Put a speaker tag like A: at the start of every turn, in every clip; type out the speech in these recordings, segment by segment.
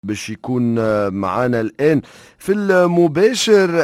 A: باش يكون معانا الآن في المباشر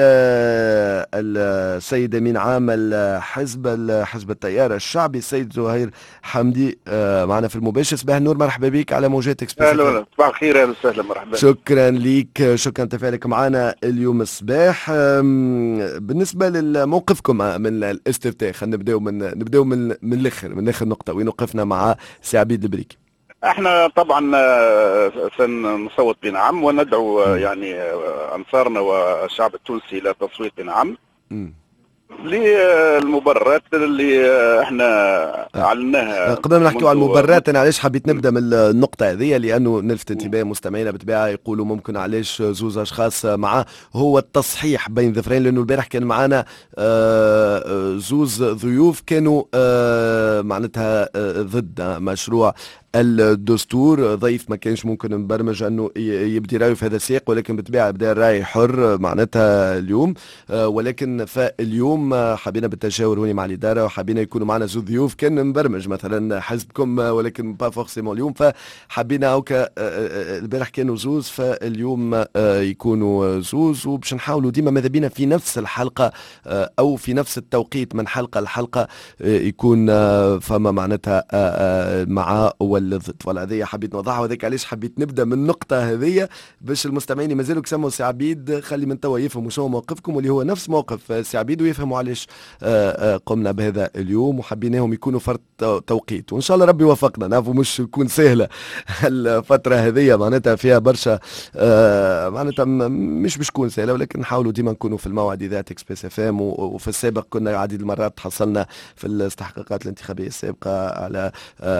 A: السيد أمين عام حزب التيار الشعبي السيد زهير حمدي معنا في المباشر. صباح النور، مرحبا بك على موجات اكسبريس
B: اهلا
A: اف ام.
B: وسهلا، صباح الخير، اهلا وسهلا، مرحبا.
A: شكرا ليك، شكرا تفاعلك معنا اليوم الصباح. بالنسبة لموقفكم من الاستفتاء، خلينا نبداو من الاخر، من اخر نقطة وين وقفنا مع سي عبيد البريكي.
B: احنا طبعا سنصوت بنعم وندعو يعني انصارنا والشعب التونسي الى تصويت بنعم
A: مم.
B: للمبررات اللي احنا
A: آه.
B: اعلناها
A: قبل ما نحكيو على
B: منذ
A: المبررات، انا علاش حبيت نبدا من النقطه هذه؟ لانه نلفت انتباه مستمعينا بطبيعه، يقولوا ممكن علاش زوز اشخاص معاه. هو التصحيح بين ظفرين، لانه البارح كان معنا زوز ضيوف كانوا معناتها ضد مشروع الدستور. ضيف ما كانش ممكن مبرمج انه يبدي رايه في هذا السياق، ولكن بالطبيعه بدا الراي حر معناتها اليوم. ولكن فاليوم حبينا بالتشاور هوني مع الاداره، وحبينا يكونوا معنا زوز ضيوف كان مبرمج مثلا حزبكم، ولكن با فورسيمون اليوم. فحبينا هكا البارح كانوا زوز، فاليوم يكونوا زوز، وباش نحاولوا ديما ماذا بينا في نفس الحلقه او في نفس التوقيت من حلقه لحلقه يكون فما معناتها مع ولا ضد. ولا هذه حبيت نوضحها، وذاك علاش حبيت نبدا من النقطه هذه باش المستمعين مازالوا كسموا سي عبيد، خلي من توا يفهموا شنو موقفكم، واللي هو نفس موقف سي عبيد، ويفهموا علاش قمنا بهذا اليوم وحبيناهم يكونوا فرد توقيت. وان شاء الله ربي وفقنا. نعرفوا مش تكون سهله الفتره هذه، معناتها فيها برشا معناتها مش باش تكون سهله، ولكن نحاولوا ديما نكونوا في الموعد اذاعه اكسبريس اف ام. وفي السابق كنا عديد المرات حصلنا في الاستحقاقات الانتخابيه السابقه على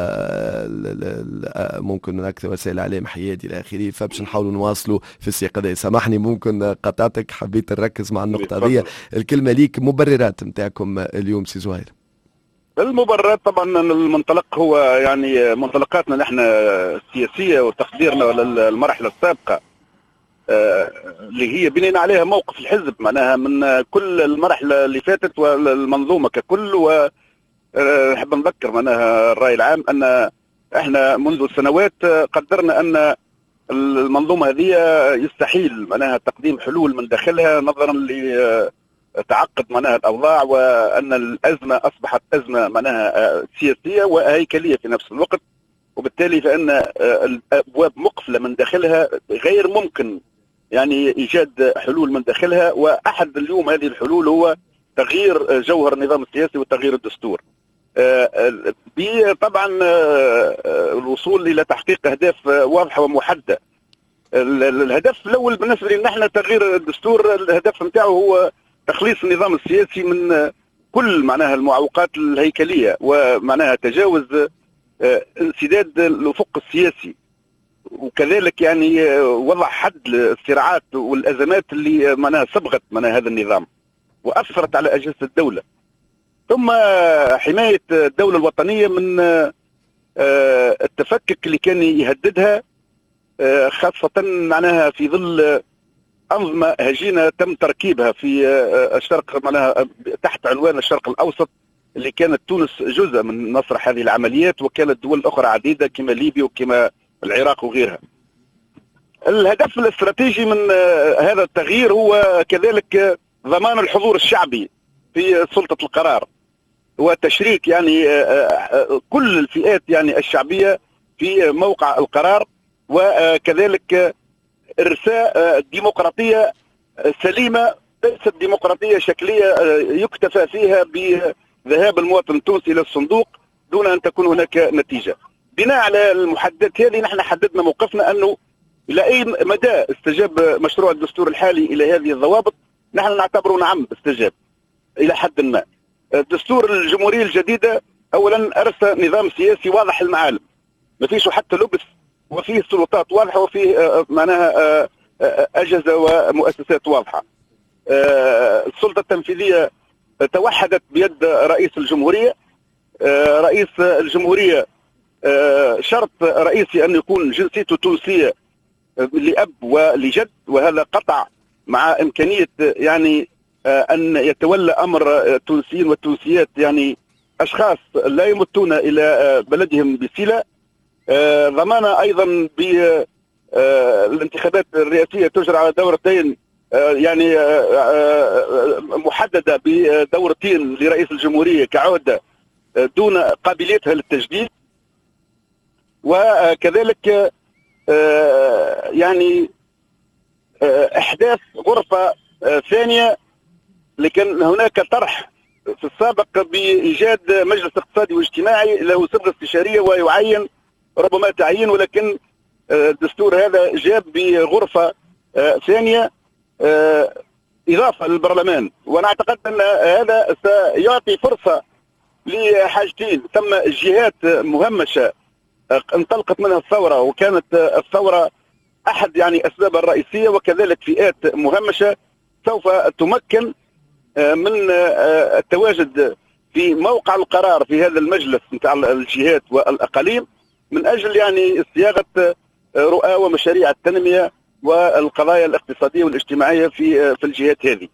A: ممكن اكثر وسائل الاعلام حيادي الى اخره، فباش نحاولوا نواصلوا في السياق هذا. سامحني ممكن قطعتك، حبيت نركز مع النقطه هذه. الكلمه ليك، مبررات نتاعكم اليوم سي زهير.
B: المبررات طبعا المنطلق هو يعني منطلقاتنا نحن السياسيه وتقديرنا للمرحله السابقه اللي هي بنينا عليها موقف الحزب معناها من كل المرحله اللي فاتت والمنظومه ككل. ونحب نذكر معناها الراي العام ان احنا منذ سنوات قدرنا ان المنظومه هذه يستحيل معناها تقديم حلول من داخلها نظرا لتعقد معناها الاوضاع، وان الازمه اصبحت ازمه معناها سياسيه وهيكليه في نفس الوقت، وبالتالي فان الابواب مقفله من داخلها، غير ممكن يعني ايجاد حلول من داخلها. واحد اليوم هذه الحلول هو تغيير جوهر النظام السياسي وتغيير الدستور. طبعا الوصول الى تحقيق اهداف واضحه ومحدده. الهدف الاول بالنسبه لنا نحن تغيير الدستور، الهدف نتاعو هو تخليص النظام السياسي من كل معناها المعوقات الهيكليه، ومعناها تجاوز انسداد الافق السياسي، وكذلك يعني وضع حد للصراعات والازمات اللي معناها صبغت معناها هذا النظام واثرت على اجهزه الدوله. ثم حمايه الدوله الوطنيه من التفكك اللي كان يهددها، خاصه معناها في ظل انظمه هجينه تم تركيبها في الشرق معناها تحت عنوان الشرق الاوسط، اللي كانت تونس جزء من مسرح هذه العمليات، وكانت دول اخرى عديده كما ليبيا وكما العراق وغيرها. الهدف الاستراتيجي من هذا التغيير هو كذلك ضمان الحضور الشعبي في سلطه القرار، وتشريك يعني كل الفئات يعني الشعبيه في موقع القرار، وكذلك ارساء ديمقراطيه سليمه، ليست ديمقراطيه شكليه يكتفى فيها بذهاب المواطن التونسي الى الصندوق دون ان تكون هناك نتيجه. بناء على المحددات هذه نحن حددنا موقفنا انه الى اي مدى استجاب مشروع الدستور الحالي الى هذه الضوابط. نحن نعتبره نعم استجاب الى حد ما. دستور الجمهوريه الجديده اولا ارسى نظام سياسي واضح المعالم، ما فيش حتى لبس، وفيه سلطات واضحه، وفيه معناها اجهزه ومؤسسات واضحه. السلطه التنفيذيه توحدت بيد رئيس الجمهوريه. رئيس الجمهوريه شرط رئيسي ان يكون جنسيته تونسيه لأب ولجد، وهذا قطع مع إمكانية يعني أن يتولى أمر التونسيين والتونسيات يعني أشخاص لا يمتون إلى بلدهم بصلة. ضمان أيضا الانتخابات الرئاسيه تجرى على دورتين، يعني محدده بدورتين لرئيس الجمهوريه كعهده دون قابليتها للتجديد، وكذلك يعني احداث غرفه ثانيه. لكن هناك طرح في السابق بايجاد مجلس اقتصادي واجتماعي له صبغه استشاريه ويعين ربما تعيين، ولكن الدستور هذا جاب بغرفه ثانيه اضافه للبرلمان. وانا اعتقد ان هذا سيعطي فرصه لحاجتين: ثم جهات مهمشه انطلقت منها الثوره وكانت الثوره احد يعني اسبابها الرئيسيه، وكذلك فئات مهمشه سوف تمكن من التواجد في موقع القرار في هذا المجلس نتاع الجهات والاقاليم من اجل يعني صياغه رؤى ومشاريع التنميه والقضايا الاقتصاديه والاجتماعيه في الجهات هذه.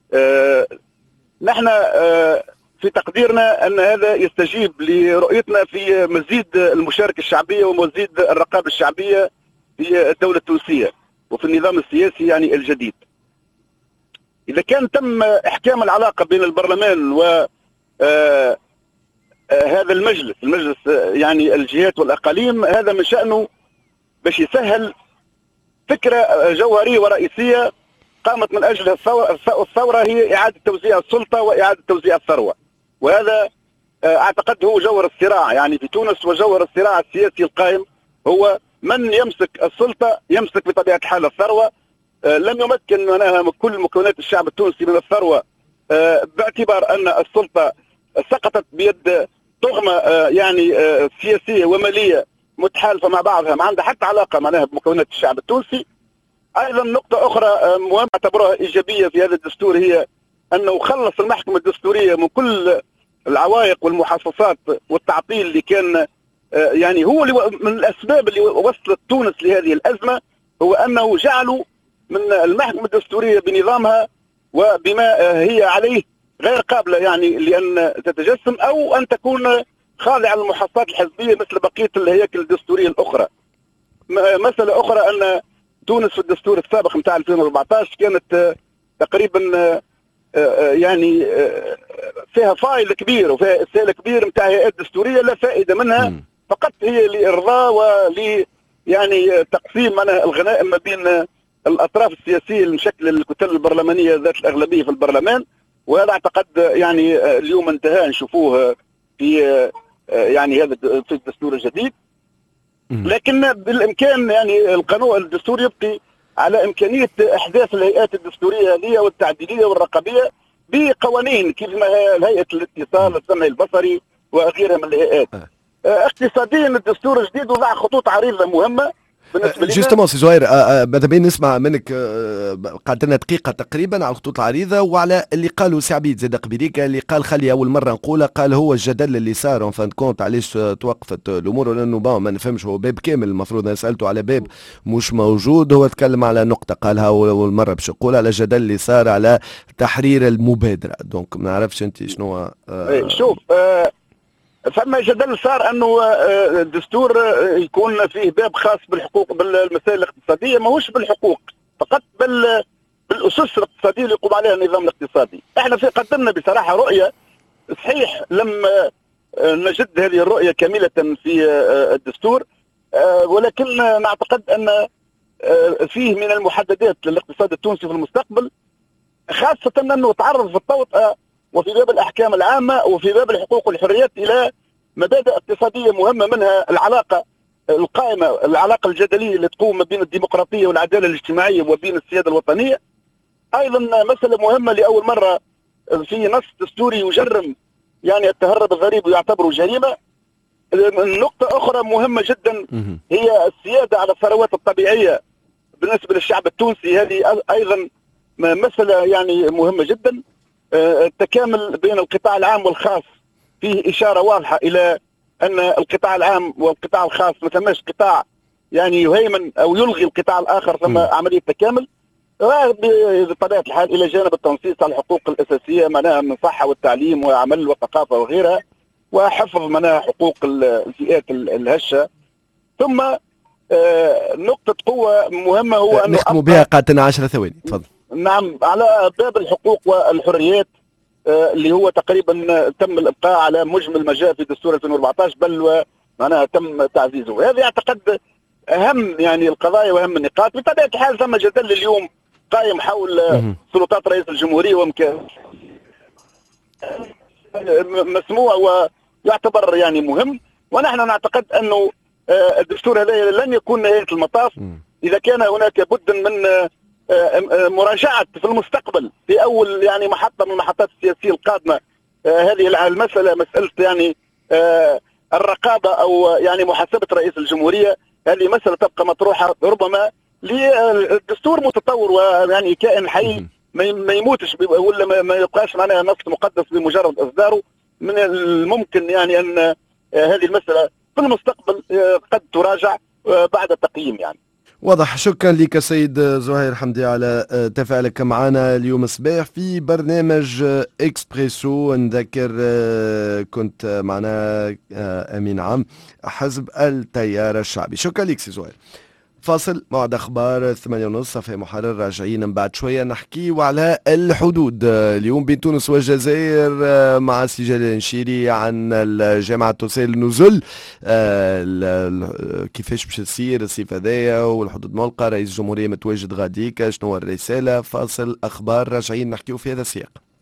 B: نحن في تقديرنا ان هذا يستجيب لرؤيتنا في مزيد المشاركه الشعبيه ومزيد الرقابه الشعبيه في الدوله التونسيه وفي النظام السياسي يعني الجديد. إذا كان تم إحكام العلاقة بين البرلمان و هذا المجلس يعني الجهات والأقاليم، هذا من شأنه باش يسهل فكرة جوهرية ورئيسية قامت من أجلها الثورة، هي إعادة توزيع السلطة وإعادة توزيع الثروة. وهذا أعتقد هو جوهر الصراع يعني في تونس، وجوهر الصراع السياسي القائم هو من يمسك السلطة يمسك بطبيعة الحال الثروة. لم يمكن معناها كل مكونات الشعب التونسي من الثروة، باعتبار أن السلطة سقطت بيد طغمة يعني سياسية ومالية متحالفة مع بعضها، ما عندها حتى علاقة معناها بمكونات الشعب التونسي. أيضا نقطة أخرى مهمة اعتبرها إيجابية في هذا الدستور هي أنه خلص المحكمة الدستورية من كل العوائق والمحاصصات والتعطيل اللي كان يعني هو من الأسباب اللي وصلت تونس لهذه الأزمة، هو أنه جعلوا من المحكمة الدستورية بنظامها وبما هي عليه غير قابلة يعني لأن تتجسم أو أن تكون خاضعة للمحاصصات الحزبية مثل بقية الهياكل الدستورية الأخرى. مسألة أخرى أن تونس في الدستور السابق نتاع 2014 كانت تقريبا يعني فيها فايل كبير وفيها إسهال كبير نتاع هيئات دستورية لا فائدة منها، فقط هي لإرضاء ولي يعني تقسيم الغنائم ما بين الأطراف السياسية المشكلة الكتل البرلمانية ذات الأغلبية في البرلمان. وهذا أعتقد يعني اليوم انتهى نشوفوه في يعني هذا في الدستور الجديد. لكن بالإمكان يعني القانون الدستوري يبقي على إمكانية إحداث الهيئات الدستورية هذه والتعديلية والرقابية بقوانين كيف ما هيئة الاتصال السمعي البصري وغيرها من الهيئات. اقتصاديا الدستور الجديد وضع خطوط عريضة مهمة
A: جوستومون. سي زهير، ماذا بين نسمع منك قعدت لنا دقيقه تقريبا على الخطوط العريضه وعلى اللي قالوا سي عبيد زاد قبيليك، اللي قال خلي اول مره نقولها، قال هو الجدل اللي صار اون فان كونت علاش توقفت الامور، لانه ما نفهمش هو باب كامل المفروض. انا سالته على باب مش موجود، هو تكلم على نقطه قالها اول مره باش يقول على الجدل اللي صار على تحرير المبادره. دونك ما نعرفش انت شنو.
B: شوف فما جدل صار انه الدستور يكون فيه باب خاص بالحقوق بالمسائل الاقتصاديه، ماهوش بالحقوق فقط بل بالاسس الاقتصاديه اللي يقوم عليها النظام الاقتصادي. احنا في قدمنا بصراحه رؤيه صحيح لم نجد هذه الرؤيه كامله في الدستور، ولكن نعتقد ان فيه من المحددات للاقتصاد التونسي في المستقبل، خاصه انه تعرض في التوطئه وفي باب الأحكام العامة وفي باب الحقوق والحريات إلى مبادئ اقتصادية مهمة، منها العلاقة القائمة، العلاقة الجدلية اللي تقوم ما بين الديمقراطية والعدالة الاجتماعية وبين السيادة الوطنية. أيضا مسألة مهمة لأول مرة في نص دستوري يجرم يعني التهرب الضريبي ويعتبره جريمة. نقطة أخرى مهمة جدا هي السيادة على الثروات الطبيعية بالنسبة للشعب التونسي، هذه أيضا مسألة يعني مهمة جدا. التكامل بين القطاع العام والخاص، فيه إشارة واضحة إلى أن القطاع العام والقطاع الخاص ما ثماش قطاع يعني يهيمن أو يلغي القطاع الآخر، ثم عملية تكامل بطبيعة الحال إلى جانب التنصيص على الحقوق الأساسية معناها من صحة والتعليم وعمل وثقافة وغيرها، وحفظ معناها حقوق الفئات الهشة. ثم نقطة قوة مهمة هو أنه
A: نختم بها قاتلنا 10 ثواني تفضل.
B: نعم، على باب الحقوق والحريات اللي هو تقريبا تم الإبقاء على مجمل ما جاء في دستور 2014 بل معناها تم تعزيزه. هذا أعتقد أهم يعني القضايا وأهم النقاط. بطبيعة الحال ثم جدل اليوم قائم حول سلطات رئيس الجمهورية مسموع ويعتبر يعني مهم، ونحن نعتقد أنه الدستور هذا لن يكون نهاية المطاف إذا كان هناك بد من مراجعة في المستقبل في أول يعني محطة من المحطات السياسية القادمة هذه المسألة، مسألة يعني الرقابة أو يعني محاسبة رئيس الجمهورية. هذه مسألة تبقى مطروحة ربما للدستور متطور ويعني كائن حي ما يموتش ولا ما يبقاش معناها نص مقدس بمجرد إصداره. من الممكن يعني أن هذه المسألة في المستقبل قد تراجع بعد التقييم يعني.
A: واضح. شكرا لك سيد زهير حمدي على تفاعلك معنا اليوم الصباح في برنامج إكسبريسو. نذكر كنت معنا أمين عام حزب التيار الشعبي. شكرا لك سي زهير. فاصل، موعد أخبار 8:30 في محرر، راجعين من بعد شوية نحكي على الحدود اليوم بين تونس والجزائر مع سي جلال النشيري عن الجامعة التونسية للنزل، كيفاش باش تصير الصيف هذايا والحدود مغلقة، رئيس الجمهورية متواجد غاديك، شنو الرسالة. فاصل أخبار، راجعين نحكيو في هذا السياق.